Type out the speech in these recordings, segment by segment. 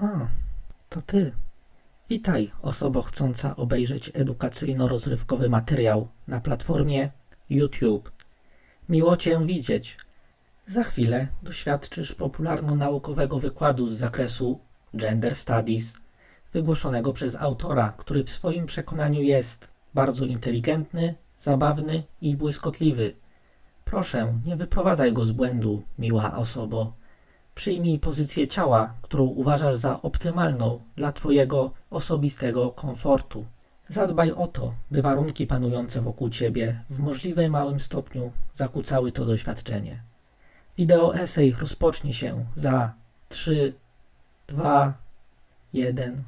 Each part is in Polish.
A, to ty. Witaj, osobo chcąca obejrzeć edukacyjno-rozrywkowy materiał na platformie YouTube. Miło cię widzieć. Za chwilę doświadczysz popularno-naukowego wykładu z zakresu Gender Studies, wygłoszonego przez autora, który w swoim przekonaniu jest bardzo inteligentny, zabawny i błyskotliwy. Proszę, nie wyprowadzaj go z błędu, miła osobo. Przyjmij pozycję ciała, którą uważasz za optymalną dla twojego osobistego komfortu. Zadbaj o to, by warunki panujące wokół ciebie w możliwie małym stopniu zakłócały to doświadczenie. Wideo esej rozpocznie się za 3, 2, 1.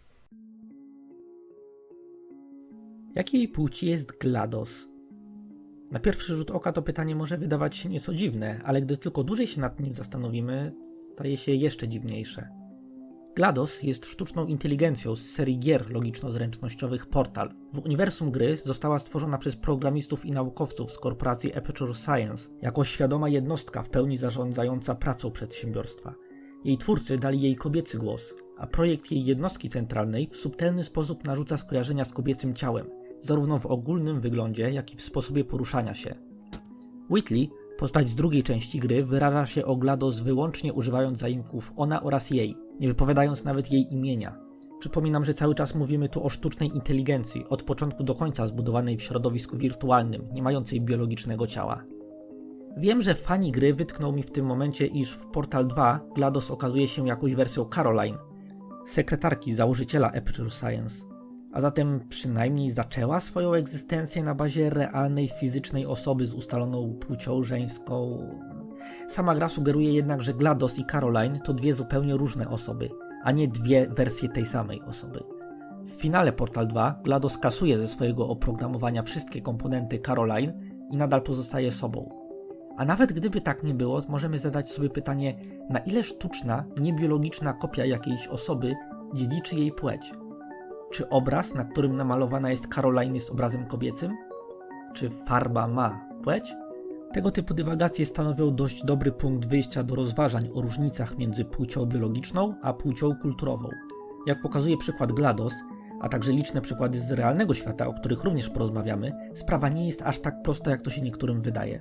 Jakiej płci jest GLaDOS? Na pierwszy rzut oka to pytanie może wydawać się nieco dziwne, ale gdy tylko dłużej się nad nim zastanowimy, staje się jeszcze dziwniejsze. GLaDOS jest sztuczną inteligencją z serii gier logiczno-zręcznościowych Portal. W uniwersum gry została stworzona przez programistów i naukowców z korporacji Aperture Science jako świadoma jednostka w pełni zarządzająca pracą przedsiębiorstwa. Jej twórcy dali jej kobiecy głos, a projekt jej jednostki centralnej w subtelny sposób narzuca skojarzenia z kobiecym ciałem, zarówno w ogólnym wyglądzie, jak i w sposobie poruszania się. Whitley, postać z drugiej części gry, wyraża się o GLaDOS wyłącznie używając zaimków ona oraz jej, nie wypowiadając nawet jej imienia. Przypominam, że cały czas mówimy tu o sztucznej inteligencji, od początku do końca zbudowanej w środowisku wirtualnym, nie mającej biologicznego ciała. Wiem, że fani gry wytknął mi w tym momencie, iż w Portal 2 GLaDOS okazuje się jakąś wersją Caroline, sekretarki założyciela Aperture Science. A zatem przynajmniej zaczęła swoją egzystencję na bazie realnej fizycznej osoby z ustaloną płcią żeńską. Sama gra sugeruje jednak, że GLaDOS i Caroline to dwie zupełnie różne osoby, a nie dwie wersje tej samej osoby. W finale Portal 2 GLaDOS kasuje ze swojego oprogramowania wszystkie komponenty Caroline i nadal pozostaje sobą. A nawet gdyby tak nie było, możemy zadać sobie pytanie, na ile sztuczna, niebiologiczna kopia jakiejś osoby dziedziczy jej płeć? Czy obraz, na którym namalowana jest Caroline, jest obrazem kobiecym? Czy farba ma płeć? Tego typu dywagacje stanowią dość dobry punkt wyjścia do rozważań o różnicach między płcią biologiczną a płcią kulturową. Jak pokazuje przykład GLaDOS, a także liczne przykłady z realnego świata, o których również porozmawiamy, sprawa nie jest aż tak prosta, jak to się niektórym wydaje.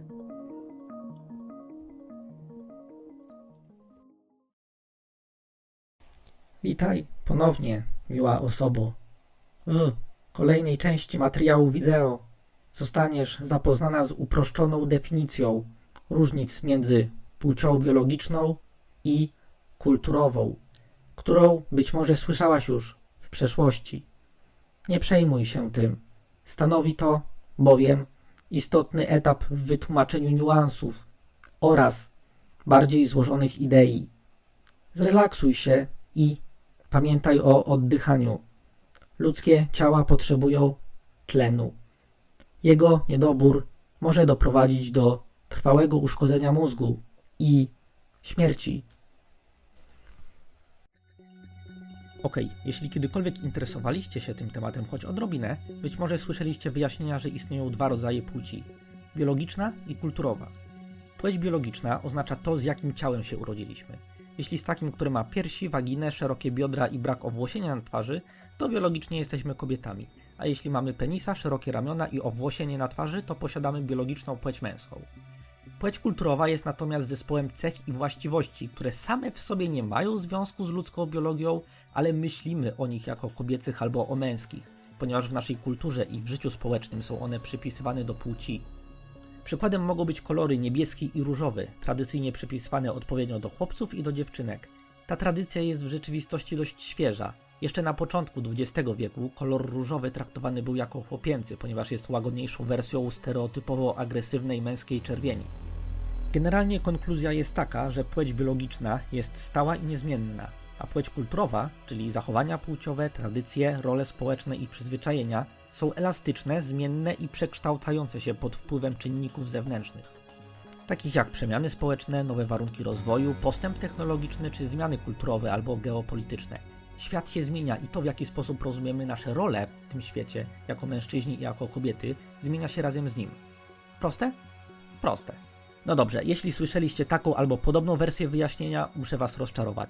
Witaj ponownie, miła osobo. W kolejnej części materiału wideo zostaniesz zapoznana z uproszczoną definicją różnic między płcią biologiczną i kulturową, którą być może słyszałaś już w przeszłości. Nie przejmuj się tym. Stanowi to bowiem istotny etap w wytłumaczeniu niuansów oraz bardziej złożonych idei. Zrelaksuj się i pamiętaj o oddychaniu. Ludzkie ciała potrzebują tlenu. Jego niedobór może doprowadzić do trwałego uszkodzenia mózgu i śmierci. Jeśli kiedykolwiek interesowaliście się tym tematem choć odrobinę, być może słyszeliście wyjaśnienia, że istnieją dwa rodzaje płci: biologiczna i kulturowa. Płeć biologiczna oznacza to, z jakim ciałem się urodziliśmy. Jeśli z takim, który ma piersi, waginę, szerokie biodra i brak owłosienia na twarzy, to biologicznie jesteśmy kobietami. A jeśli mamy penisa, szerokie ramiona i owłosienie na twarzy, to posiadamy biologiczną płeć męską. Płeć kulturowa jest natomiast zespołem cech i właściwości, które same w sobie nie mają związku z ludzką biologią, ale myślimy o nich jako kobiecych albo o męskich, ponieważ w naszej kulturze i w życiu społecznym są one przypisywane do płci. Przykładem mogą być kolory niebieski i różowy, tradycyjnie przypisywane odpowiednio do chłopców i do dziewczynek. Ta tradycja jest w rzeczywistości dość świeża. Jeszcze na początku XX wieku kolor różowy traktowany był jako chłopięcy, ponieważ jest łagodniejszą wersją stereotypowo agresywnej męskiej czerwieni. Generalnie konkluzja jest taka, że płeć biologiczna jest stała i niezmienna, a płeć kulturowa, czyli zachowania płciowe, tradycje, role społeczne i przyzwyczajenia, są elastyczne, zmienne i przekształcające się pod wpływem czynników zewnętrznych, takich jak przemiany społeczne, nowe warunki rozwoju, postęp technologiczny czy zmiany kulturowe albo geopolityczne. Świat się zmienia i to, w jaki sposób rozumiemy nasze role w tym świecie, jako mężczyźni i jako kobiety, zmienia się razem z nim. Proste? Proste. No dobrze, jeśli słyszeliście taką albo podobną wersję wyjaśnienia, muszę was rozczarować.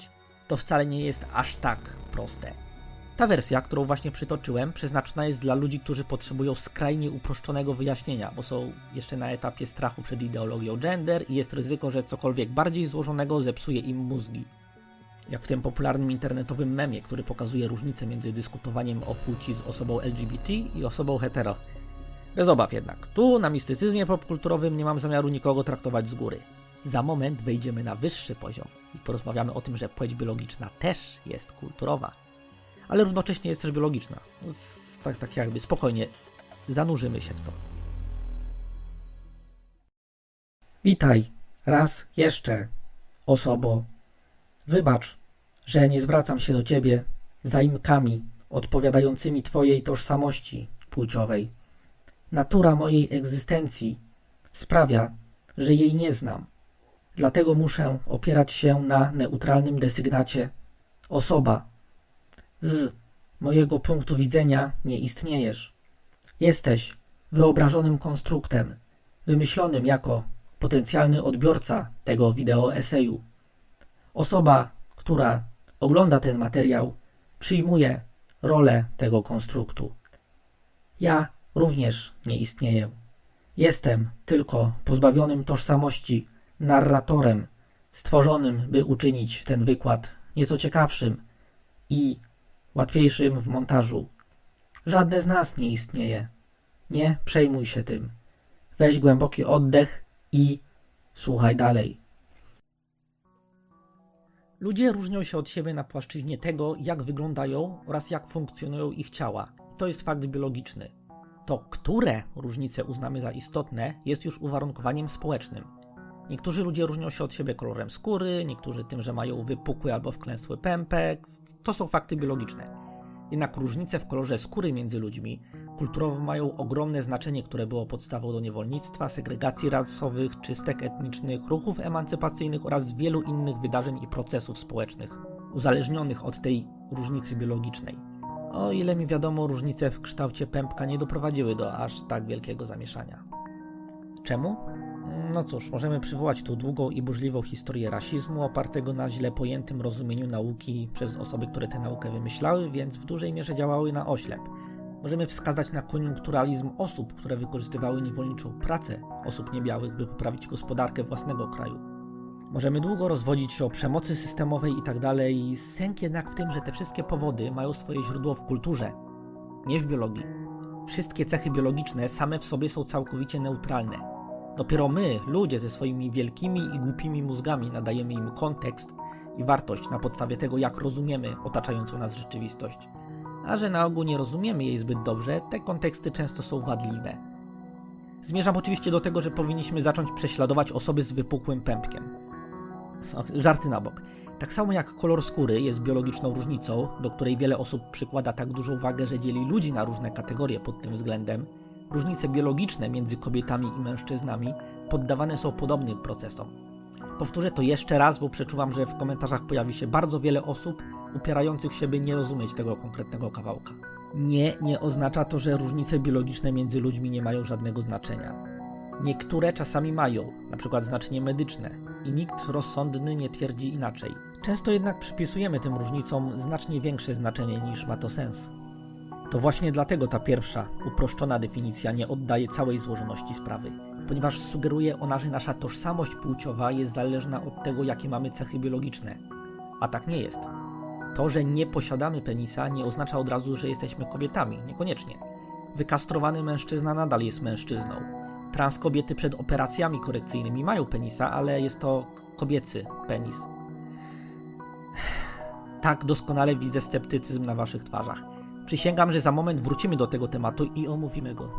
to wcale nie jest aż tak proste. Ta wersja, którą właśnie przytoczyłem, przeznaczona jest dla ludzi, którzy potrzebują skrajnie uproszczonego wyjaśnienia, bo są jeszcze na etapie strachu przed ideologią gender i jest ryzyko, że cokolwiek bardziej złożonego zepsuje im mózgi. Jak w tym popularnym internetowym memie, który pokazuje różnicę między dyskutowaniem o płci z osobą LGBT i osobą hetero. Bez obaw jednak, tu na mistycyzmie popkulturowym nie mam zamiaru nikogo traktować z góry. Za moment wejdziemy na wyższy poziom i porozmawiamy o tym, że płeć biologiczna też jest kulturowa, ale równocześnie jest też biologiczna. Tak jakby spokojnie zanurzymy się w to. Witaj, raz jeszcze, osobo. Wybacz, że nie zwracam się do ciebie zaimkami odpowiadającymi twojej tożsamości płciowej. Natura mojej egzystencji sprawia, że jej nie znam. Dlatego muszę opierać się na neutralnym desygnacie osoba. Z mojego punktu widzenia nie istniejesz. Jesteś wyobrażonym konstruktem, wymyślonym jako potencjalny odbiorca tego wideoeseju. Osoba, która ogląda ten materiał, przyjmuje rolę tego konstruktu. Ja również nie istnieję. Jestem tylko pozbawionym tożsamości narratorem, stworzonym, by uczynić ten wykład nieco ciekawszym i łatwiejszym w montażu. Żadne z nas nie istnieje. Nie przejmuj się tym. Weź głęboki oddech i słuchaj dalej. Ludzie różnią się od siebie na płaszczyźnie tego, jak wyglądają oraz jak funkcjonują ich ciała. To jest fakt biologiczny. To, które różnice uznamy za istotne, jest już uwarunkowaniem społecznym. Niektórzy ludzie różnią się od siebie kolorem skóry, niektórzy tym, że mają wypukły albo wklęsły pępek. To są fakty biologiczne. Jednak różnice w kolorze skóry między ludźmi kulturowo mają ogromne znaczenie, które było podstawą do niewolnictwa, segregacji rasowych, czystek etnicznych, ruchów emancypacyjnych oraz wielu innych wydarzeń i procesów społecznych, uzależnionych od tej różnicy biologicznej. O ile mi wiadomo, różnice w kształcie pępka nie doprowadziły do aż tak wielkiego zamieszania. Czemu? No cóż, możemy przywołać tu długą i burzliwą historię rasizmu opartego na źle pojętym rozumieniu nauki przez osoby, które tę naukę wymyślały, więc w dużej mierze działały na oślep. Możemy wskazać na koniunkturalizm osób, które wykorzystywały niewolniczą pracę osób niebiałych, by poprawić gospodarkę własnego kraju. Możemy długo rozwodzić się o przemocy systemowej itd. Sęk jednak w tym, że te wszystkie powody mają swoje źródło w kulturze, nie w biologii. Wszystkie cechy biologiczne same w sobie są całkowicie neutralne. Dopiero my, ludzie ze swoimi wielkimi i głupimi mózgami, nadajemy im kontekst i wartość na podstawie tego, jak rozumiemy otaczającą nas rzeczywistość. A że na ogół nie rozumiemy jej zbyt dobrze, te konteksty często są wadliwe. Zmierzam oczywiście do tego, że powinniśmy zacząć prześladować osoby z wypukłym pępkiem. Żarty na bok. Tak samo jak kolor skóry jest biologiczną różnicą, do której wiele osób przykłada tak dużą wagę, że dzieli ludzi na różne kategorie pod tym względem, różnice biologiczne między kobietami i mężczyznami poddawane są podobnym procesom. Powtórzę to jeszcze raz, bo przeczuwam, że w komentarzach pojawi się bardzo wiele osób upierających się, by nie rozumieć tego konkretnego kawałka. Nie oznacza to, że różnice biologiczne między ludźmi nie mają żadnego znaczenia. Niektóre czasami mają, na przykład znaczenie medyczne, i nikt rozsądny nie twierdzi inaczej. Często jednak przypisujemy tym różnicom znacznie większe znaczenie niż ma to sens. To właśnie dlatego ta pierwsza, uproszczona definicja nie oddaje całej złożoności sprawy, ponieważ sugeruje ona, że nasza tożsamość płciowa jest zależna od tego, jakie mamy cechy biologiczne. A tak nie jest. To, że nie posiadamy penisa, nie oznacza od razu, że jesteśmy kobietami. Niekoniecznie. Wykastrowany mężczyzna nadal jest mężczyzną. Trans kobiety przed operacjami korekcyjnymi mają penisa, ale jest to kobiecy penis. Tak doskonale widzę sceptycyzm na waszych twarzach. Przysięgam, że za moment wrócimy do tego tematu i omówimy go.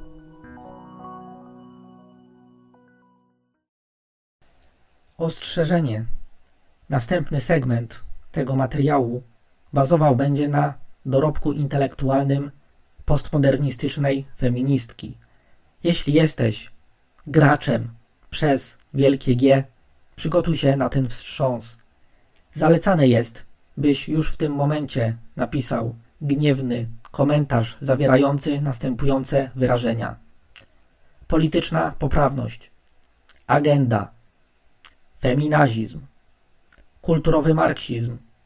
Ostrzeżenie. Następny segment tego materiału bazował będzie na dorobku intelektualnym postmodernistycznej feministki. Jeśli jesteś graczem przez wielkie G, przygotuj się na ten wstrząs. Zalecane jest, byś już w tym momencie napisał gniewny komentarz zawierający następujące wyrażenia: polityczna poprawność, agenda, feminazizm, kulturowy marksizm,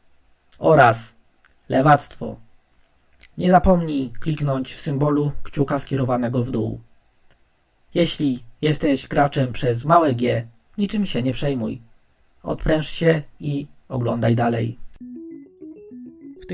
oraz lewactwo. Nie zapomnij kliknąć w symbolu kciuka skierowanego w dół. Jeśli jesteś graczem przez małe G, niczym się nie przejmuj. Odpręż się i oglądaj dalej. W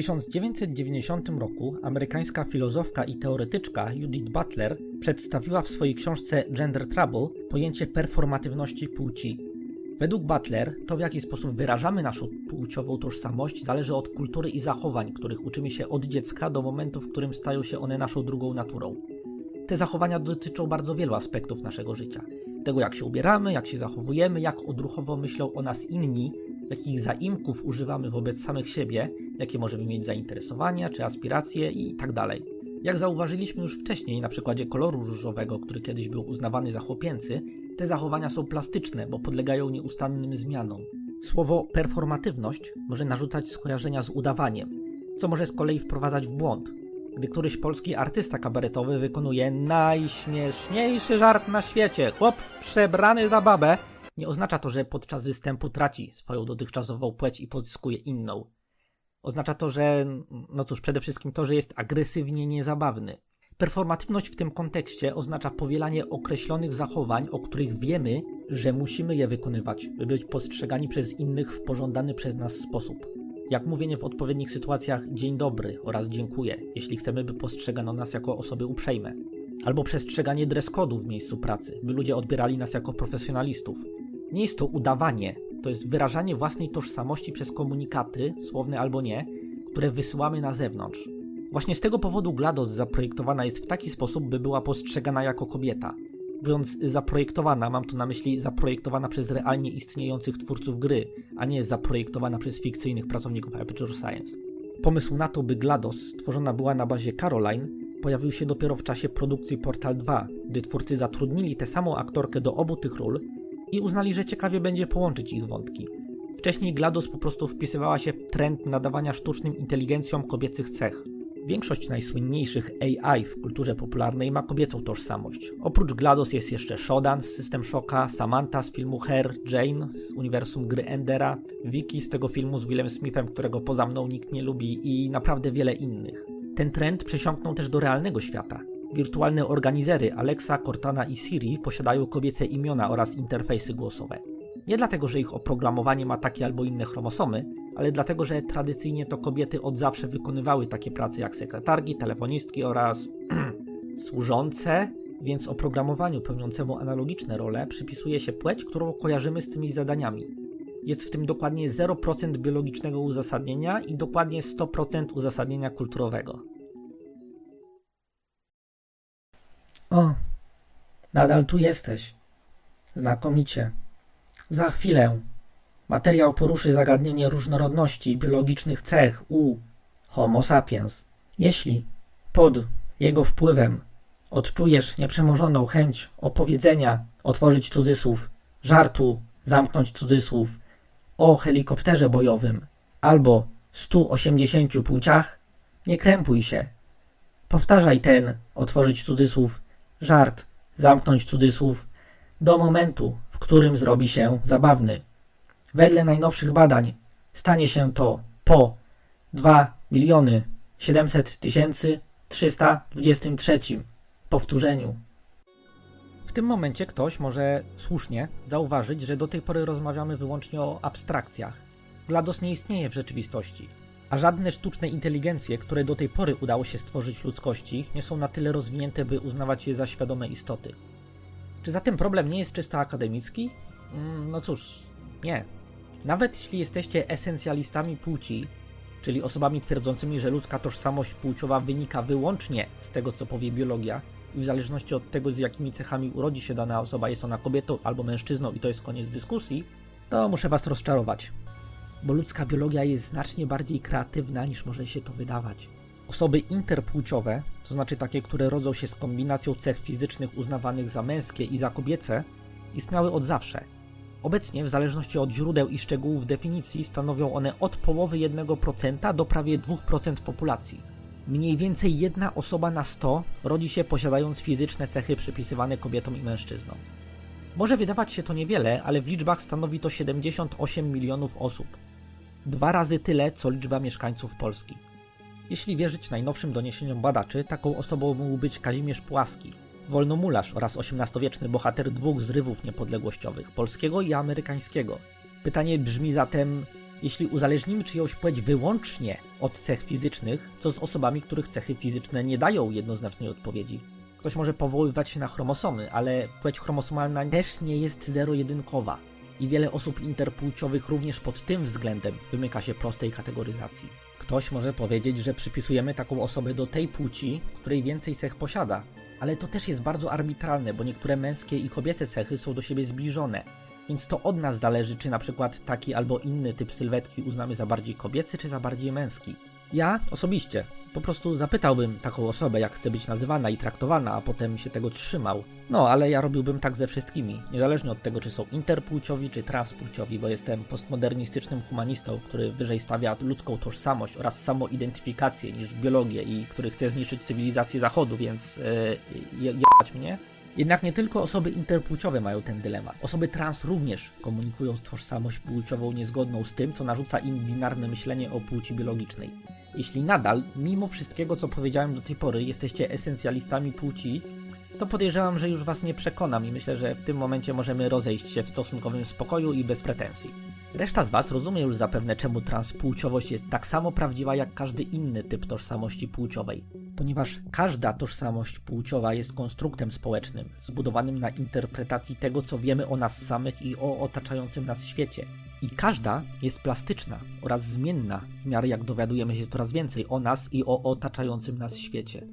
1990 roku amerykańska filozofka i teoretyczka Judith Butler przedstawiła w swojej książce Gender Trouble pojęcie performatywności płci. Według Butler to, w jaki sposób wyrażamy naszą płciową tożsamość, zależy od kultury i zachowań, których uczymy się od dziecka do momentu, w którym stają się one naszą drugą naturą. Te zachowania dotyczą bardzo wielu aspektów naszego życia. Tego, jak się ubieramy, jak się zachowujemy, jak odruchowo myślą o nas inni, jakich zaimków używamy wobec samych siebie, jakie możemy mieć zainteresowania czy aspiracje i tak dalej. Jak zauważyliśmy już wcześniej na przykładzie koloru różowego, który kiedyś był uznawany za chłopięcy, te zachowania są plastyczne, bo podlegają nieustannym zmianom. Słowo performatywność może narzucać skojarzenia z udawaniem, co może z kolei wprowadzać w błąd. Gdy któryś polski artysta kabaretowy wykonuje najśmieszniejszy żart na świecie, chłop przebrany za babę, nie oznacza to, że podczas występu traci swoją dotychczasową płeć i pozyskuje inną. Oznacza to, że, przede wszystkim to, że jest agresywnie niezabawny. Performatywność w tym kontekście oznacza powielanie określonych zachowań, o których wiemy, że musimy je wykonywać, by być postrzegani przez innych w pożądany przez nas sposób. Jak mówienie w odpowiednich sytuacjach dzień dobry oraz dziękuję, jeśli chcemy, by postrzegano nas jako osoby uprzejme. Albo przestrzeganie dress-code'u w miejscu pracy, by ludzie odbierali nas jako profesjonalistów. Nie jest to udawanie, to jest wyrażanie własnej tożsamości przez komunikaty, słowne albo nie, które wysyłamy na zewnątrz. Właśnie z tego powodu GLaDOS zaprojektowana jest w taki sposób, by była postrzegana jako kobieta. Mówiąc zaprojektowana, mam tu na myśli zaprojektowana przez realnie istniejących twórców gry, a nie zaprojektowana przez fikcyjnych pracowników Aperture Science. Pomysł na to, by GLaDOS stworzona była na bazie Caroline, pojawił się dopiero w czasie produkcji Portal 2, gdy twórcy zatrudnili tę samą aktorkę do obu tych ról i uznali, że ciekawie będzie połączyć ich wątki. Wcześniej GLaDOS po prostu wpisywała się w trend nadawania sztucznym inteligencjom kobiecych cech. Większość najsłynniejszych AI w kulturze popularnej ma kobiecą tożsamość. Oprócz GLaDOS jest jeszcze Shodan z System Shocka, Samantha z filmu Her, Jane z uniwersum gry Endera, Vicky z tego filmu z Willem Smithem, którego poza mną nikt nie lubi i naprawdę wiele innych. Ten trend przesiąknął też do realnego świata. Wirtualne organizery Alexa, Cortana i Siri posiadają kobiece imiona oraz interfejsy głosowe. Nie dlatego, że ich oprogramowanie ma takie albo inne chromosomy, ale dlatego, że tradycyjnie to kobiety od zawsze wykonywały takie prace jak sekretarki, telefonistki oraz służące, więc oprogramowaniu pełniącemu analogiczne role przypisuje się płeć, którą kojarzymy z tymi zadaniami. Jest w tym dokładnie 0% biologicznego uzasadnienia i dokładnie 100% uzasadnienia kulturowego. O, nadal tu jesteś. Znakomicie. Za chwilę materiał poruszy zagadnienie różnorodności biologicznych cech u Homo sapiens. Jeśli pod jego wpływem odczujesz nieprzemożoną chęć opowiedzenia, otworzyć cudzysłów, żartu, zamknąć cudzysłów, o helikopterze bojowym albo 180 płciach, nie krępuj się. Powtarzaj ten, otworzyć cudzysłów, żart, zamknąć cudzysłów, do momentu, w którym zrobi się zabawny. Wedle najnowszych badań stanie się to po 2 700 323 powtórzeniu. W tym momencie ktoś może słusznie zauważyć, że do tej pory rozmawiamy wyłącznie o abstrakcjach. GLaDOS nie istnieje w rzeczywistości, a żadne sztuczne inteligencje, które do tej pory udało się stworzyć ludzkości, nie są na tyle rozwinięte, by uznawać je za świadome istoty. Czy zatem problem nie jest czysto akademicki? No cóż, nie. Nawet jeśli jesteście esencjalistami płci, czyli osobami twierdzącymi, że ludzka tożsamość płciowa wynika wyłącznie z tego, co powie biologia i w zależności od tego, z jakimi cechami urodzi się dana osoba, jest ona kobietą albo mężczyzną i to jest koniec dyskusji, to muszę was rozczarować. Bo ludzka biologia jest znacznie bardziej kreatywna, niż może się to wydawać. Osoby interpłciowe, to znaczy takie, które rodzą się z kombinacją cech fizycznych uznawanych za męskie i za kobiece, istniały od zawsze. Obecnie, w zależności od źródeł i szczegółów definicji, stanowią one od połowy 1% do prawie 2% populacji. Mniej więcej 1 osoba na 100 rodzi się posiadając fizyczne cechy przypisywane kobietom i mężczyznom. Może wydawać się to niewiele, ale w liczbach stanowi to 78 milionów osób. 2 razy tyle, co liczba mieszkańców Polski. Jeśli wierzyć najnowszym doniesieniom badaczy, taką osobą mógł być Kazimierz Pułaski, wolnomularz oraz XVIII-wieczny bohater 2 zrywów niepodległościowych, polskiego i amerykańskiego. Pytanie brzmi zatem, jeśli uzależnimy czyjąś płeć wyłącznie od cech fizycznych, co z osobami, których cechy fizyczne nie dają jednoznacznej odpowiedzi? Ktoś może powoływać się na chromosomy, ale płeć chromosomalna też nie jest zero-jedynkowa i wiele osób interpłciowych również pod tym względem wymyka się prostej kategoryzacji. Ktoś może powiedzieć, że przypisujemy taką osobę do tej płci, której więcej cech posiada, ale to też jest bardzo arbitralne, bo niektóre męskie i kobiece cechy są do siebie zbliżone, więc to od nas zależy, czy na przykład taki albo inny typ sylwetki uznamy za bardziej kobiecy, czy za bardziej męski. Ja osobiście po prostu zapytałbym taką osobę, jak chce być nazywana i traktowana, a potem się tego trzymał. No, ale ja robiłbym tak ze wszystkimi, niezależnie od tego, czy są interpłciowi, czy transpłciowi, bo jestem postmodernistycznym humanistą, który wyżej stawia ludzką tożsamość oraz samoidentyfikację niż biologię i który chce zniszczyć cywilizację Zachodu, więc jebać mnie. Jednak nie tylko osoby interpłciowe mają ten dylemat. Osoby trans również komunikują tożsamość płciową niezgodną z tym, co narzuca im binarne myślenie o płci biologicznej. Jeśli nadal, mimo wszystkiego, co powiedziałem do tej pory, jesteście esencjalistami płci, to podejrzewam, że już was nie przekonam i myślę, że w tym momencie możemy rozejść się w stosunkowym spokoju i bez pretensji. Reszta z was rozumie już zapewne, czemu transpłciowość jest tak samo prawdziwa jak każdy inny typ tożsamości płciowej. Ponieważ każda tożsamość płciowa jest konstruktem społecznym, zbudowanym na interpretacji tego, co wiemy o nas samych i o otaczającym nas świecie. I każda jest plastyczna oraz zmienna w miarę jak dowiadujemy się coraz więcej o nas i o otaczającym nas świecie.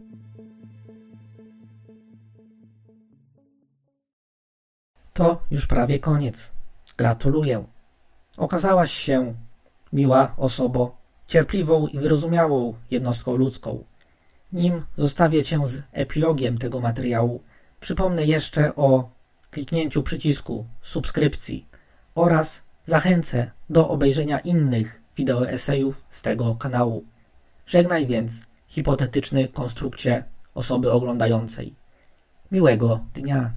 To już prawie koniec. Gratuluję. Okazałaś się miła osobą, cierpliwą i wyrozumiałą jednostką ludzką. Nim zostawię cię z epilogiem tego materiału, przypomnę jeszcze o kliknięciu przycisku subskrypcji oraz zachęcę do obejrzenia innych wideoesejów z tego kanału. Żegnaj więc, hipotetyczny konstrukcie osoby oglądającej. Miłego dnia.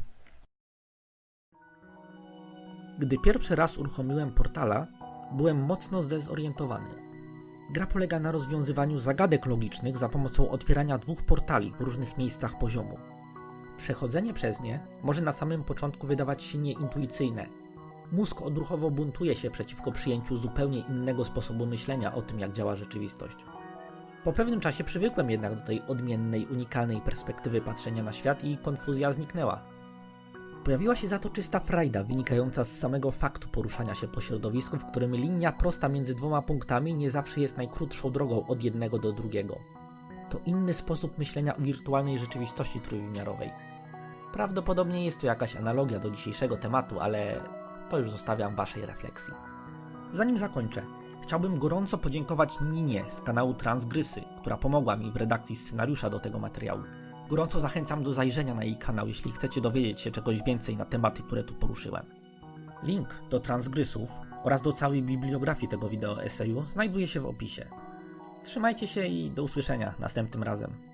Gdy pierwszy raz uruchomiłem Portala, byłem mocno zdezorientowany. Gra polega na rozwiązywaniu zagadek logicznych za pomocą otwierania 2 portali w różnych miejscach poziomu. Przechodzenie przez nie może na samym początku wydawać się nieintuicyjne. Mózg odruchowo buntuje się przeciwko przyjęciu zupełnie innego sposobu myślenia o tym, jak działa rzeczywistość. Po pewnym czasie przywykłem jednak do tej odmiennej, unikalnej perspektywy patrzenia na świat i konfuzja zniknęła. Pojawiła się za to czysta frajda wynikająca z samego faktu poruszania się po środowisku, w którym linia prosta między 2 punktami nie zawsze jest najkrótszą drogą od jednego do drugiego. To inny sposób myślenia o wirtualnej rzeczywistości trójwymiarowej. Prawdopodobnie jest to jakaś analogia do dzisiejszego tematu, ale to już zostawiam waszej refleksji. Zanim zakończę, chciałbym gorąco podziękować Ninie z kanału Transgrysy, która pomogła mi w redakcji scenariusza do tego materiału. Gorąco zachęcam do zajrzenia na jej kanał, jeśli chcecie dowiedzieć się czegoś więcej na tematy, które tu poruszyłem. Link do Transgrysów oraz do całej bibliografii tego wideo eseju znajduje się w opisie. Trzymajcie się i do usłyszenia następnym razem.